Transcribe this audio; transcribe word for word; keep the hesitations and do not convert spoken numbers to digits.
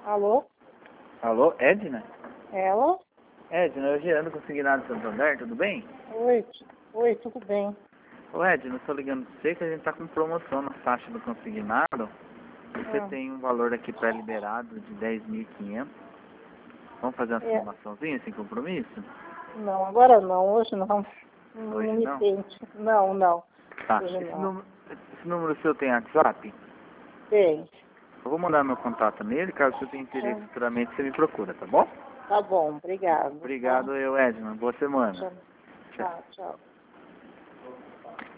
Alô? Alô, Edna? Ela? Edna, eu Gerando Consignado Santander, tudo bem? Oi, t- oi, tudo bem? Ô Edna, eu tô ligando pra você que a gente tá com promoção na faixa do consignado. Você Ah, tem um valor aqui pré-liberado de dez mil e quinhentos. Vamos fazer uma é, simulaçãozinha sem compromisso? não, agora não, hoje não. Não Hoje me não? tente. Não, não, Tá. hoje Esse não. número, esse número seu tem WhatsApp? Tem. Eu vou mandar meu contato nele, caso você tenha interesse Ah, futuramente, você me procura, tá bom? tá bom, obrigado. Tá? Obrigado, eu, Edna. Boa semana. Tchau, Tchau. tchau. tchau.